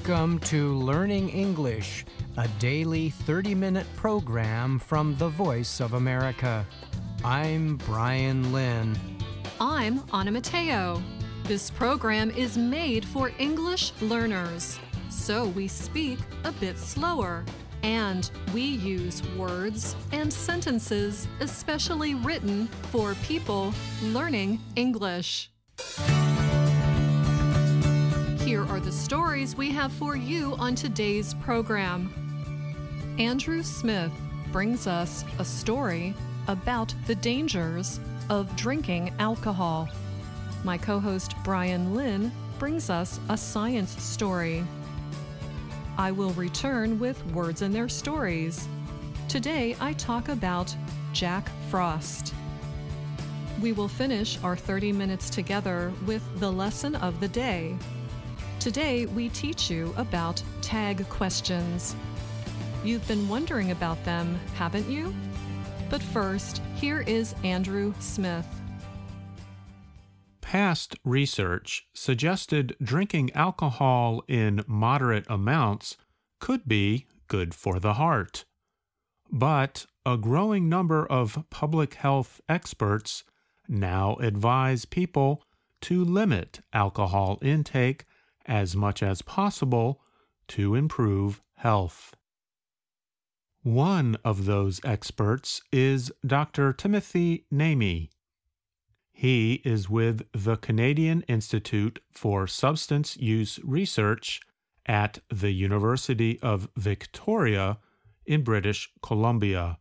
Welcome to Learning English, a daily 30-minute program from the Voice of America. I'm Brian Lynn. I'm Anna Mateo. This program is made for English learners, so we speak a bit slower, and we use words and sentences especially written for people learning English. Here are the stories we have for you on today's program. Andrew Smith brings us a story about the dangers of drinking alcohol. My co-host Brian Lynn brings us a science story. I will return with words and their stories. Today I talk about Jack Frost. We will finish our 30 minutes together with the lesson of the day. Today, we teach you about tag questions. You've been wondering about them, haven't you? But first, here is Andrew Smith. Past research suggested drinking alcohol in moderate amounts could be good for the heart. But a growing number of public health experts now advise people to limit alcohol intake as much as possible to improve health. One of those experts is Dr. Timothy Naimi. He is with the Canadian Institute for Substance Use Research at the University of Victoria in British Columbia.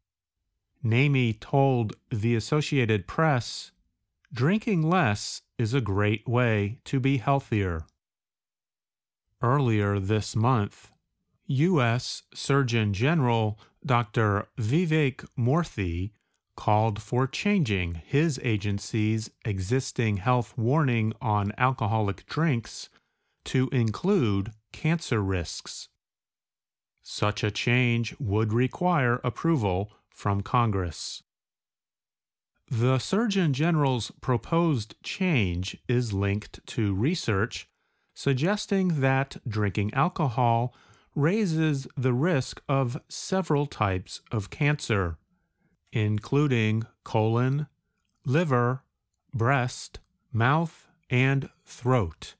Naimi told the Associated Press, "Drinking less is a great way to be healthier." Earlier this month, U.S. Surgeon General Dr. Vivek Murthy called for changing his agency's existing health warning on alcoholic drinks to include cancer risks. Such a change would require approval from Congress. The Surgeon General's proposed change is linked to research suggesting that drinking alcohol raises the risk of several types of cancer, including colon, liver, breast, mouth, and throat.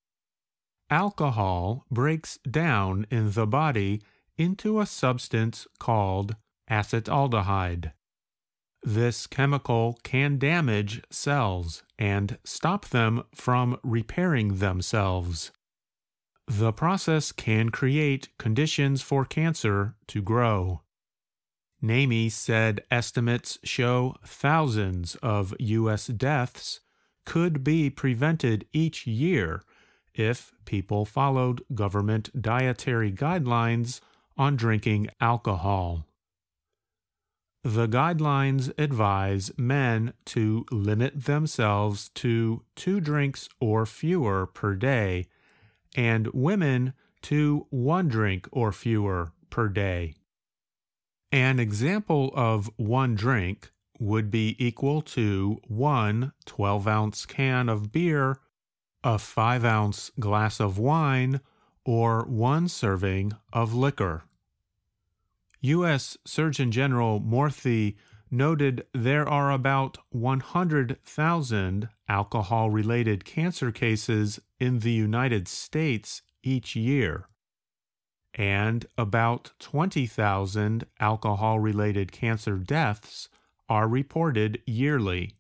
Alcohol breaks down in the body into a substance called acetaldehyde. This chemical can damage cells and stop them from repairing themselves. The process can create conditions for cancer to grow. Naimi said estimates show thousands of U.S. deaths could be prevented each year if people followed government dietary guidelines on drinking alcohol. The guidelines advise men to limit themselves to 2 drinks or fewer per day, and women to 1 drink or fewer per day. An example of 1 drink would be equal to 1 12-ounce can of beer, a 5-ounce glass of wine, or 1 serving of liquor. U.S. Surgeon General Murthy noted there are about 100,000 alcohol-related cancer cases in the United States each year, and about 20,000 alcohol-related cancer deaths are reported yearly.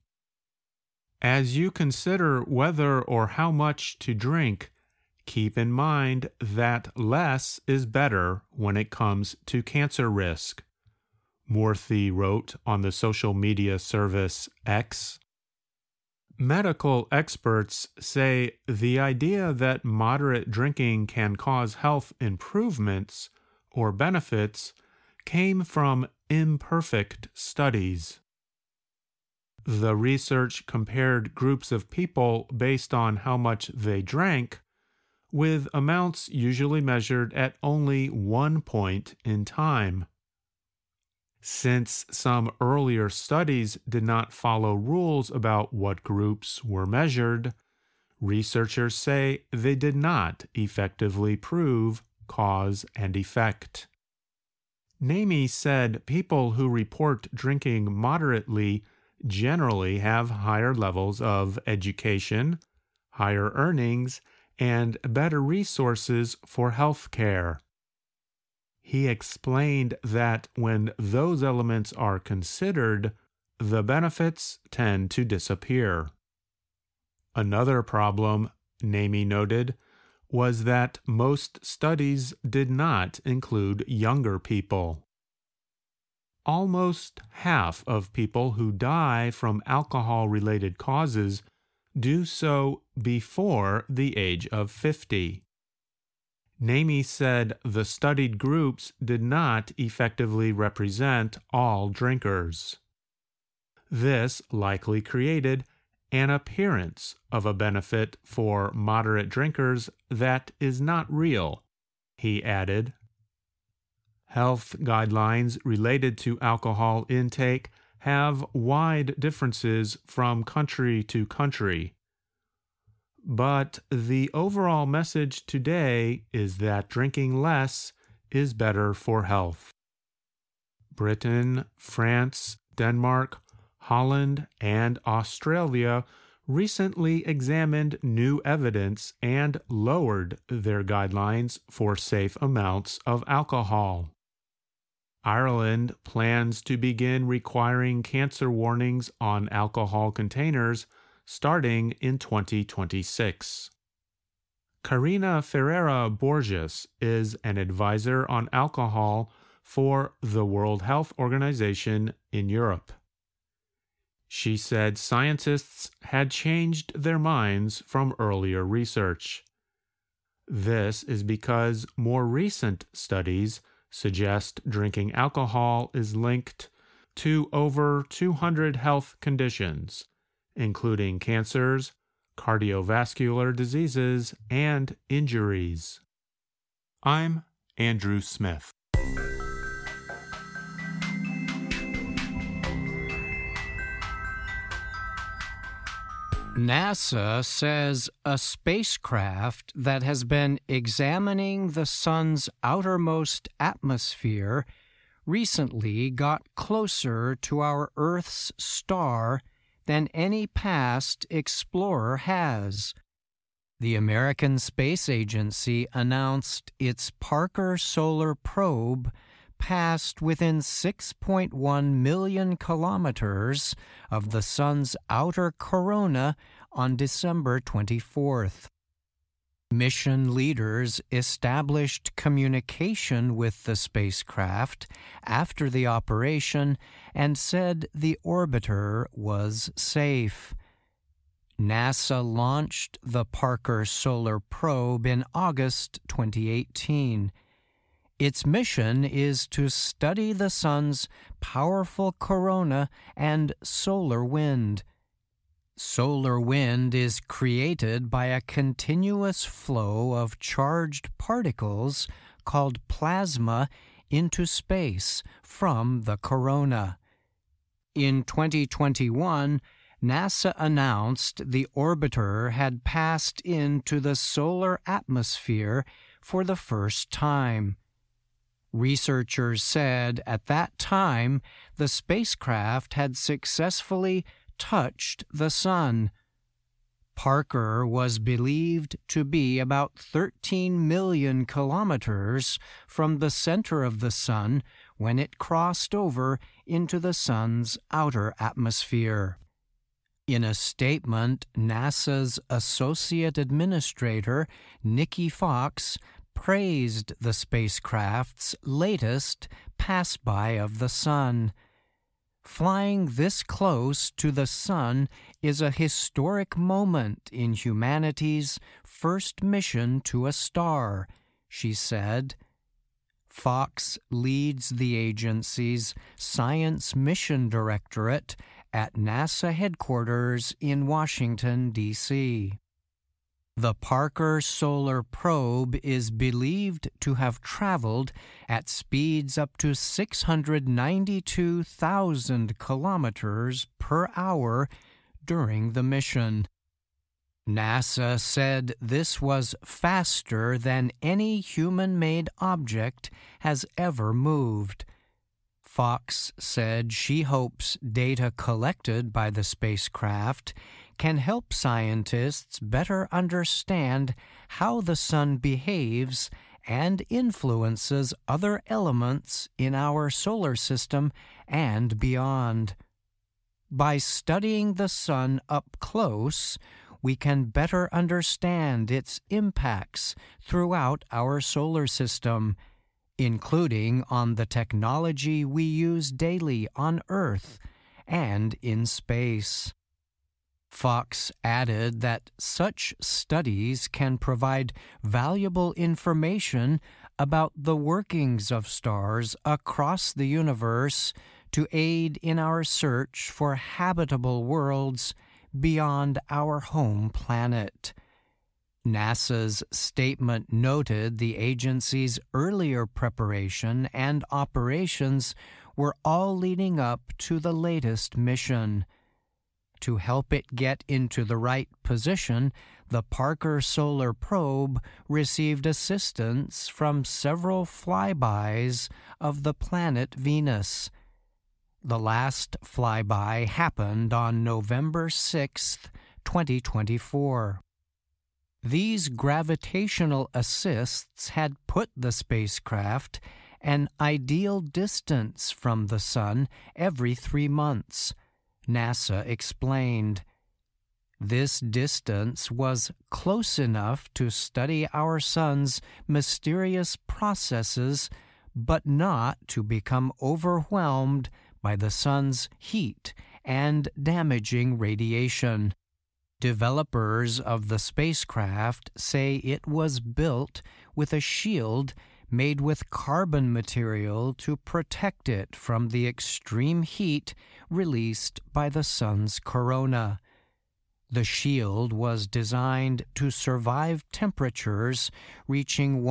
As you consider whether or how much to drink, keep in mind that less is better when it comes to cancer risk, Murthy wrote on the social media service X. Medical experts say the idea that moderate drinking can cause health improvements or benefits came from imperfect studies. The research compared groups of people based on how much they drank, with amounts usually measured at only 1 point in time. Since some earlier studies did not follow rules about what groups were measured, researchers say they did not effectively prove cause and effect. NAMI said people who report drinking moderately generally have higher levels of education, higher earnings, and better resources for health care. He explained that when those elements are considered, the benefits tend to disappear. Another problem, NAMI noted, was that most studies did not include younger people. Almost half of people who die from alcohol-related causes do so before the age of 50. NAMI said the studied groups did not effectively represent all drinkers. This likely created an appearance of a benefit for moderate drinkers that is not real, he added. Health guidelines related to alcohol intake have wide differences from country to country. But the overall message today is that drinking less is better for health. Britain, France, Denmark, Holland, and Australia recently examined new evidence and lowered their guidelines for safe amounts of alcohol. Ireland plans to begin requiring cancer warnings on alcohol containers starting in 2026. Karina Ferreira Borges is an advisor on alcohol for the World Health Organization in Europe. She said scientists had changed their minds from earlier research. This is because more recent studies suggest drinking alcohol is linked to over 200 health conditions, including cancers, cardiovascular diseases, and injuries. I'm Andrew Smith. NASA says a spacecraft that has been examining the sun's outermost atmosphere recently got closer to our Earth's star than any past explorer has. The American Space Agency announced its Parker Solar Probe passed within 6.1 million kilometers of the sun's outer corona on December 24th. Mission leaders established communication with the spacecraft after the operation and said the orbiter was safe. NASA launched the Parker Solar Probe in August 2018. Its mission is to study the sun's powerful corona and solar wind. Solar wind is created by a continuous flow of charged particles called plasma into space from the corona. In 2021, NASA announced the orbiter had passed into the solar atmosphere for the first time. Researchers said at that time the spacecraft had successfully touched the sun. Parker was believed to be about 13 million kilometers from the center of the sun when it crossed over into the sun's outer atmosphere. In a statement, NASA's Associate Administrator, Nikki Fox, praised the spacecraft's latest pass-by of the sun. Flying this close to the sun is a historic moment in humanity's first mission to a star, she said. Fox leads the agency's Science Mission Directorate at NASA headquarters in Washington, D.C. The Parker Solar Probe is believed to have traveled at speeds up to 692,000 kilometers per hour during the mission. NASA said this was faster than any human-made object has ever moved. Fox said she hopes data collected by the spacecraft can help scientists better understand how the sun behaves and influences other elements in our solar system and beyond. By studying the sun up close, we can better understand its impacts throughout our solar system, including on the technology we use daily on Earth and in space. Fox added that such studies can provide valuable information about the workings of stars across the universe to aid in our search for habitable worlds beyond our home planet. NASA's statement noted the agency's earlier preparation and operations were all leading up to the latest mission. To help it get into the right position, the Parker Solar Probe received assistance from several flybys of the planet Venus. The last flyby happened on November 6, 2024. These gravitational assists had put the spacecraft an ideal distance from the Sun every 3 months, NASA explained. This distance was close enough to study our Sun's mysterious processes, but not to become overwhelmed by the Sun's heat and damaging radiation. Developers of the spacecraft say it was built with a shield made with carbon material to protect it from the extreme heat released by the Sun's corona. The shield was designed to survive temperatures reaching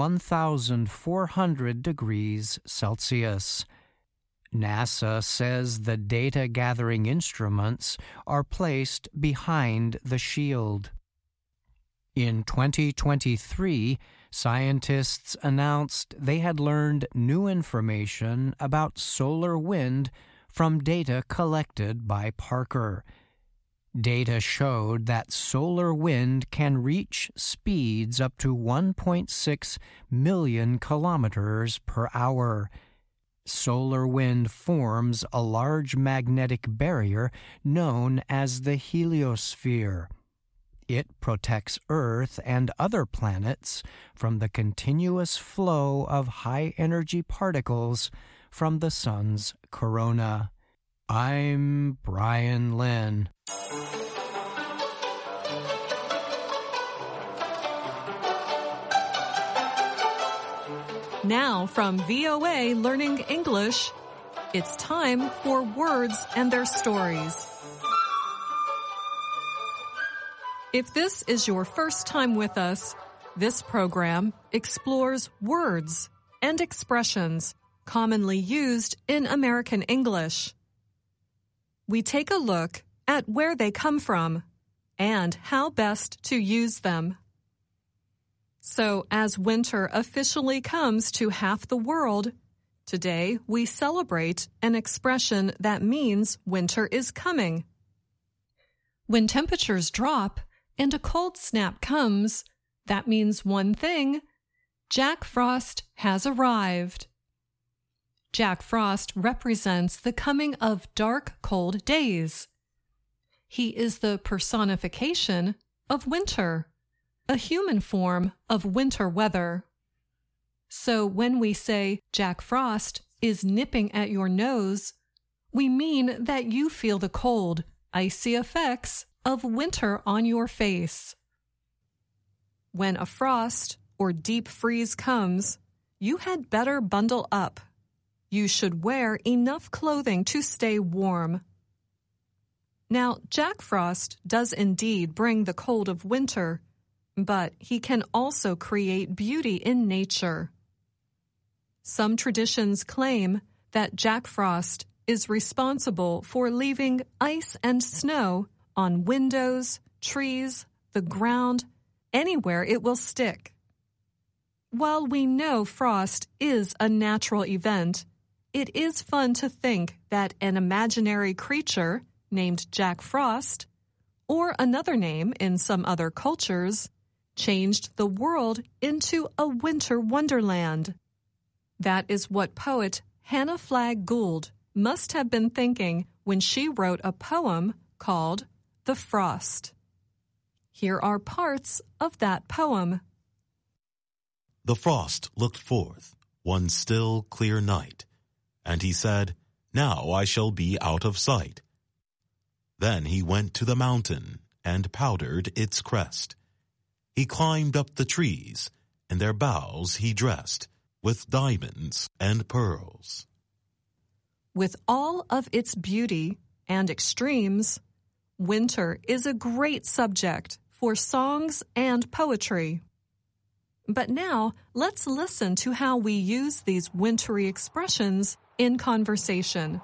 1,400 degrees Celsius. NASA says the data-gathering instruments are placed behind the shield. In 2023, scientists announced they had learned new information about solar wind from data collected by Parker. Data showed that solar wind can reach speeds up to 1.6 million kilometers per hour. Solar wind forms a large magnetic barrier known as the heliosphere. It protects Earth and other planets from the continuous flow of high-energy particles from the Sun's corona. I'm Brian Lynn. Now from VOA Learning English, it's time for Words and Their Stories. If this is your first time with us, this program explores words and expressions commonly used in American English. We take a look at where they come from and how best to use them. So, as winter officially comes to half the world, today we celebrate an expression that means winter is coming. When temperatures drop and a cold snap comes, that means one thing: Jack Frost has arrived. Jack Frost represents the coming of dark, cold days. He is the personification of winter, a human form of winter weather. So when we say Jack Frost is nipping at your nose, we mean that you feel the cold, icy effects of winter on your face. When a frost or deep freeze comes, you had better bundle up. You should wear enough clothing to stay warm. Now, Jack Frost does indeed bring the cold of winter, but he can also create beauty in nature. Some traditions claim that Jack Frost is responsible for leaving ice and snow on windows, trees, the ground, anywhere it will stick. While we know frost is a natural event, it is fun to think that an imaginary creature named Jack Frost, or another name in some other cultures, changed the world into a winter wonderland. That is what poet Hannah Flagg Gould must have been thinking when she wrote a poem called The Frost. Here are parts of that poem. The frost looked forth one still, clear night, and he said, "Now I shall be out of sight." Then he went to the mountain and powdered its crest. He climbed up the trees, and their boughs he dressed with diamonds and pearls. With all of its beauty and extremes, winter is a great subject for songs and poetry. But now, let's listen to how we use these wintry expressions in conversation.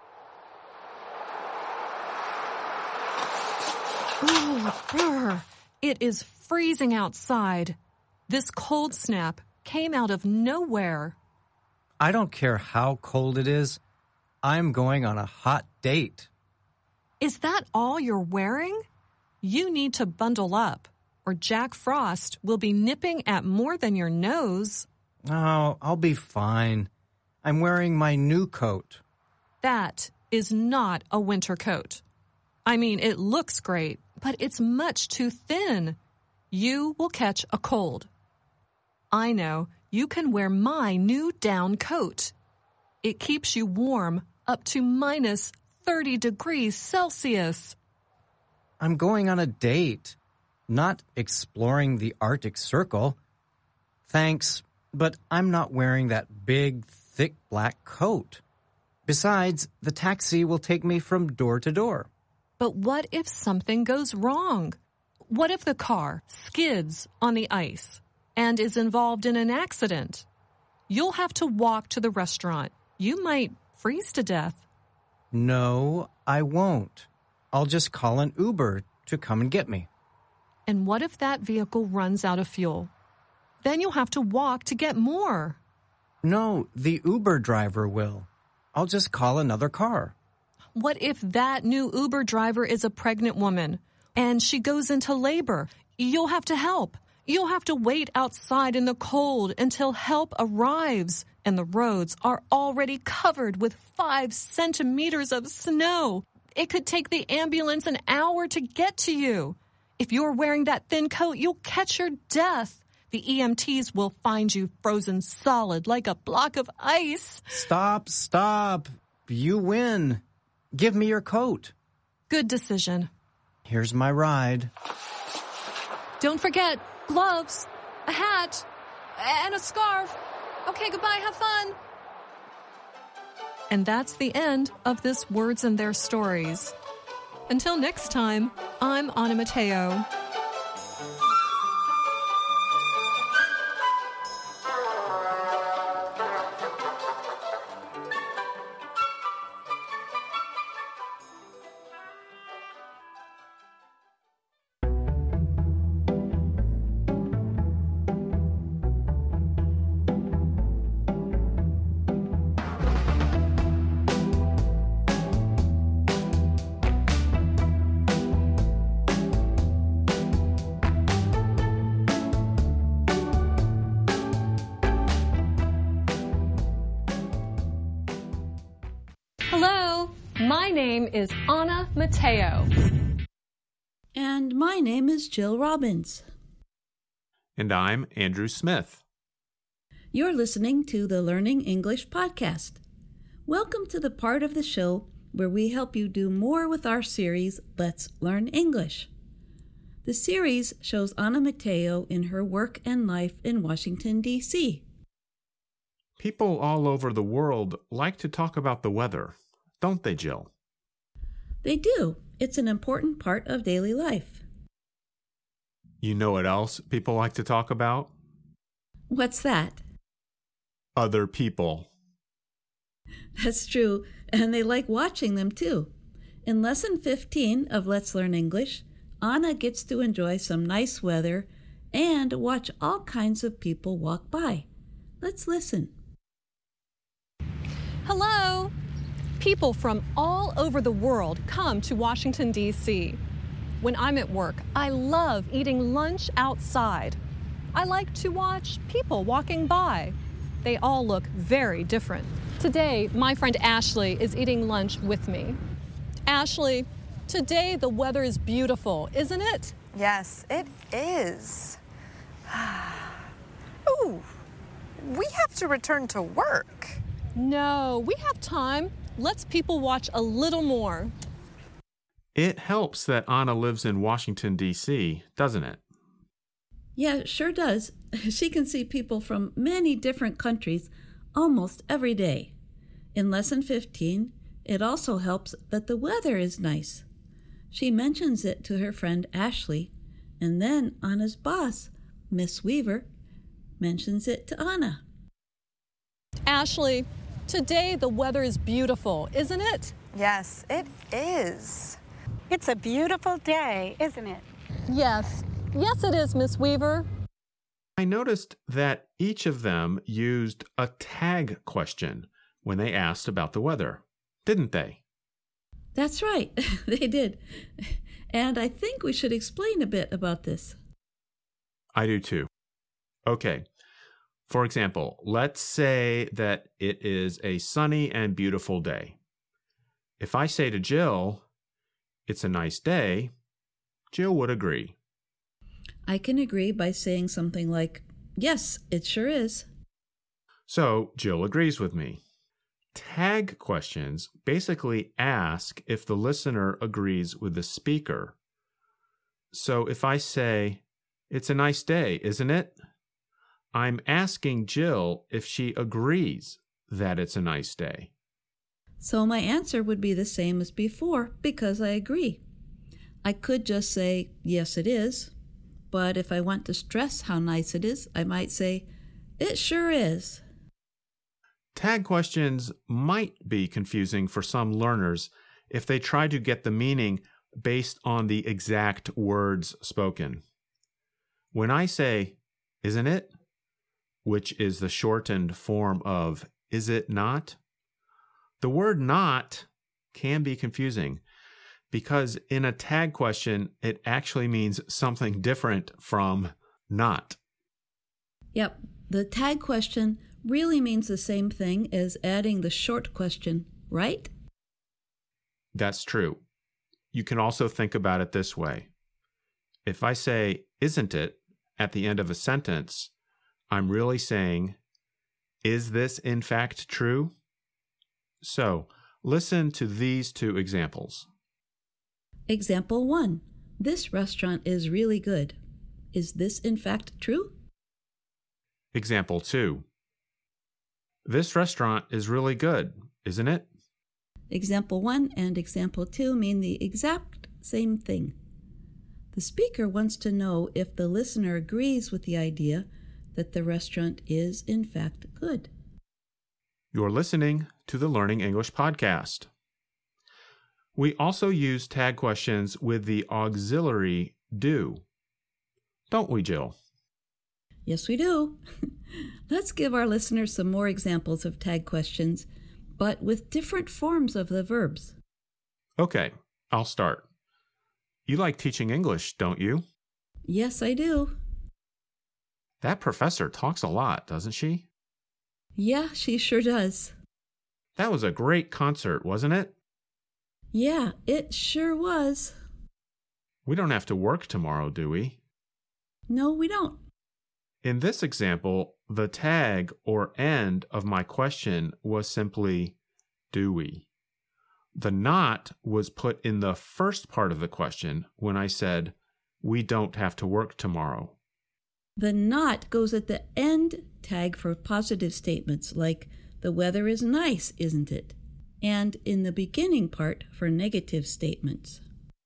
Ooh, brr. It is freezing outside. This cold snap came out of nowhere. I don't care how cold it is. I'm going on a hot date. Is that all you're wearing? You need to bundle up, or Jack Frost will be nipping at more than your nose. Oh, I'll be fine. I'm wearing my new coat. That is not a winter coat. I mean, it looks great, but it's much too thin. You will catch a cold. I know, you can wear my new down coat. It keeps you warm up to minus 30 degrees Celsius. I'm going on a date, not exploring the Arctic Circle. Thanks, but I'm not wearing that big, thick black coat. Besides, the taxi will take me from door to door. But what if something goes wrong? What if the car skids on the ice and is involved in an accident? You'll have to walk to the restaurant. You might freeze to death. No, I won't. I'll just call an Uber to come and get me. And what if that vehicle runs out of fuel? Then you'll have to walk to get more. No, the Uber driver will. I'll just call another car. What if that new Uber driver is a pregnant woman and she goes into labor? You'll have to help. You'll have to wait outside in the cold until help arrives, and the roads are already covered with 5 centimeters of snow. It could take the ambulance an hour to get to you. If you're wearing that thin coat, you'll catch your death. The EMTs will find you frozen solid like a block of ice. Stop. You win. Give me your coat. Good decision. Here's my ride. Don't forget gloves, a hat, and a scarf. Okay, goodbye. Have fun. And that's the end of this Words and Their Stories. Until next time, I'm Anna Mateo. Hello, my name is Anna Mateo. And my name is Jill Robbins. And I'm Andrew Smith. You're listening to the Learning English podcast. Welcome to the part of the show where we help you do more with our series, Let's Learn English. The series shows Anna Mateo in her work and life in Washington, D.C. People all over the world like to talk about the weather, don't they, Jill? They do. It's an important part of daily life. You know what else people like to talk about? What's that? Other people. That's true, and they like watching them too. In Lesson 15 of Let's Learn English, Anna gets to enjoy some nice weather and watch all kinds of people walk by. Let's listen. Hello! People from all over the world come to Washington, D.C. When I'm at work, I love eating lunch outside. I like to watch people walking by. They all look very different. Today, my friend Ashley is eating lunch with me. Ashley, today the weather is beautiful, isn't it? Yes, it is. Ooh, we have to return to work. No, we have time. Let's people watch a little more. It helps that Anna lives in Washington, D.C., doesn't it? Yeah, it sure does. She can see people from many different countries almost every day. In Lesson 15, it also helps that the weather is nice. She mentions it to her friend Ashley, and then Anna's boss, Miss Weaver, mentions it to Anna. Ashley, today the weather is beautiful, isn't it? Yes, it is. It's a beautiful day, isn't it? Yes. Yes, it is, Miss Weaver. I noticed that each of them used a tag question when they asked about the weather, didn't they? That's right, they did. And I think we should explain a bit about this. I do too. Okay. For example, let's say that it is a sunny and beautiful day. If I say to Jill, "It's a nice day," Jill would agree. I can agree by saying something like, "Yes, it sure is." So Jill agrees with me. Tag questions basically ask if the listener agrees with the speaker. So if I say, "It's a nice day, isn't it?" I'm asking Jill if she agrees that it's a nice day. So my answer would be the same as before because I agree. I could just say, "Yes, it is." But if I want to stress how nice it is, I might say, "It sure is." Tag questions might be confusing for some learners if they try to get the meaning based on the exact words spoken. When I say, "Isn't it?" which is the shortened form of "is it not?" the word "not" can be confusing because in a tag question, it actually means something different from "not." Yep, the tag question really means the same thing as adding the short question, right? That's true. You can also think about it this way. If I say, "Isn't it?" at the end of a sentence, I'm really saying, is this in fact true? So, listen to these two examples. Example 1. This restaurant is really good. Is this in fact true? Example 2. This restaurant is really good, isn't it? Example 1 and example 2 mean the exact same thing. The speaker wants to know if the listener agrees with the idea that the restaurant is in fact good. You're listening to the Learning English podcast. We also use tag questions with the auxiliary do. Don't we, Jill? Yes, we do. Let's give our listeners some more examples of tag questions, but with different forms of the verbs. Okay, I'll start. You like teaching English, don't you? Yes, I do. That professor talks a lot, doesn't she? Yeah, she sure does. That was a great concert, wasn't it? Yeah, it sure was. We don't have to work tomorrow, do we? No, we don't. In this example, the tag or end of my question was simply, do we? The not was put in the first part of the question when I said, we don't have to work tomorrow. The not goes at the end tag for positive statements like, the weather is nice, isn't it? And in the beginning part for negative statements.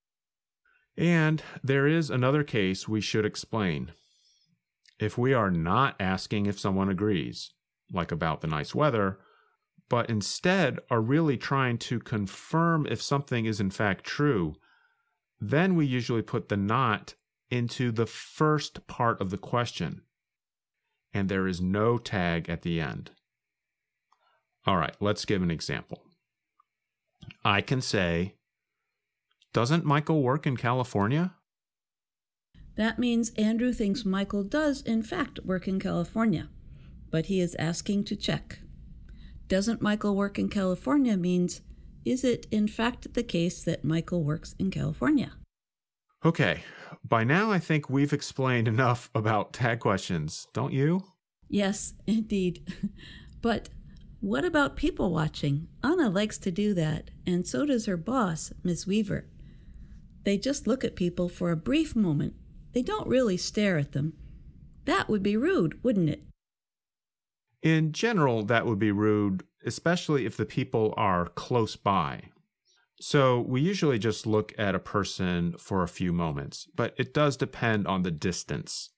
And there is another case we should explain. If we are not asking if someone agrees, like about the nice weather, but instead are really trying to confirm if something is in fact true, then we usually put the not into the first part of the question, and there is no tag at the end. All right, let's give an example. I can say, "Doesn't Michael work in California?" That means Andrew thinks Michael does, in fact, work in California, but he is asking to check. Doesn't Michael work in California means, is it in fact the case that Michael works in California? Okay, by now I think we've explained enough about tag questions, don't you? Yes, indeed. But what about people watching? Anna likes to do that, and so does her boss, Miss Weaver. They just look at people for a brief moment. They don't really stare at them. That would be rude, wouldn't it? In general, that would be rude, especially if the people are close by. So we usually just look at a person for a few moments, but it does depend on the distance.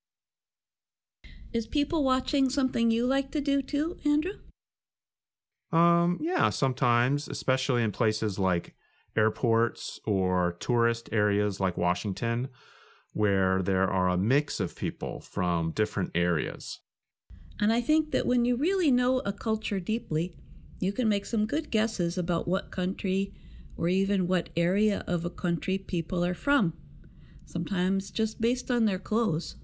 Is people watching something you like to do too, Andrew? Yeah, sometimes, especially in places like airports or tourist areas like Washington, where there are a mix of people from different areas. And I think that when you really know a culture deeply, you can make some good guesses about what country or even what area of a country people are from, sometimes just based on their clothes.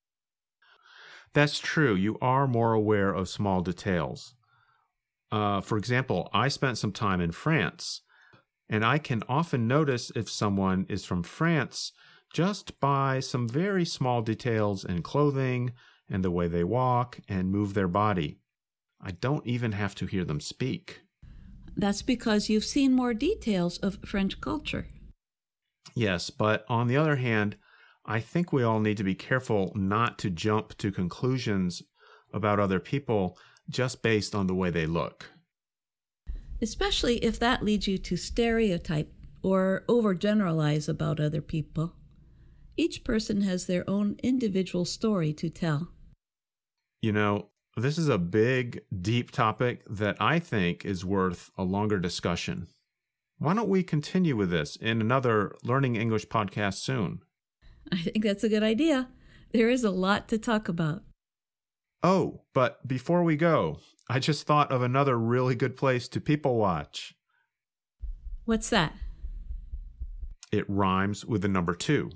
That's true. You are more aware of small details. For example, I spent some time in France, and I can often notice if someone is from France just by some very small details in clothing and the way they walk and move their body. I don't even have to hear them speak. That's because you've seen more details of French culture. Yes, but on the other hand, I think we all need to be careful not to jump to conclusions about other people just based on the way they look. Especially if that leads you to stereotype or overgeneralize about other people. Each person has their own individual story to tell. You know, this is a big, deep topic that I think is worth a longer discussion. Why don't we continue with this in another Learning English podcast soon? I think that's a good idea. There is a lot to talk about. Oh, but before we go, I just thought of another really good place to people watch. What's that? It rhymes with the number 2.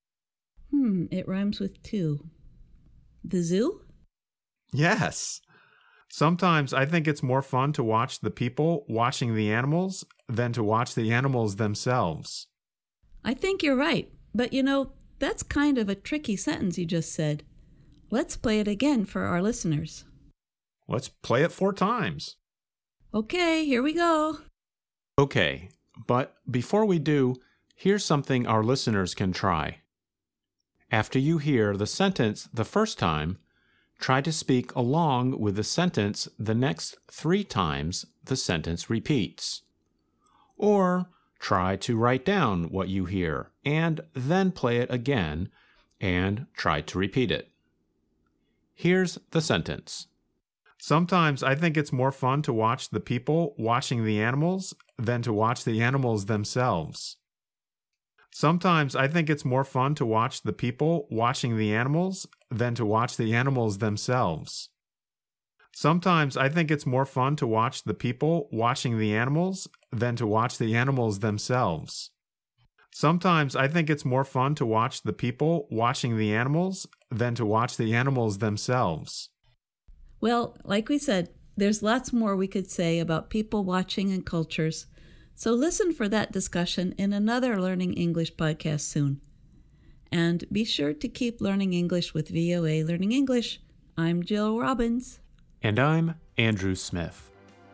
It rhymes with 2. The zoo? Yes. Sometimes I think it's more fun to watch the people watching the animals than to watch the animals themselves. I think you're right, but that's kind of a tricky sentence you just said. Let's play it again for our listeners. Let's play it 4 times. Okay, here we go. Okay, but before we do, here's something our listeners can try. After you hear the sentence the first time, try to speak along with the sentence the next 3 times the sentence repeats. Or try to write down what you hear and then play it again and try to repeat it. Here's the sentence. Sometimes I think it's more fun to watch the people watching the animals than to watch the animals themselves. Sometimes I think it's more fun to watch the people watching the animals than to watch the animals themselves. Sometimes I think it's more fun to watch the people watching the animals than to watch the animals themselves. Sometimes I think it's more fun to watch the people watching the animals than to watch the animals themselves. Well, like we said, there's lots more we could say about people watching and cultures. So listen for that discussion in another Learning English podcast soon. And be sure to keep learning English with VOA Learning English. I'm Jill Robbins. And I'm Andrew Smith.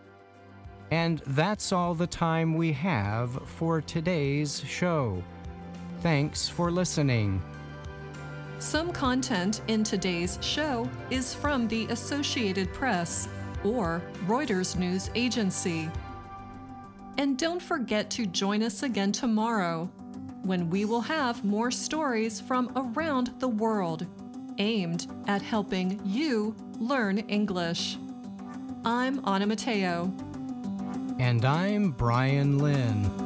And that's all the time we have for today's show. Thanks for listening. Some content in today's show is from the Associated Press or Reuters News Agency. And don't forget to join us again tomorrow, when we will have more stories from around the world, aimed at helping you learn English. I'm Anna Mateo. And I'm Brian Lynn.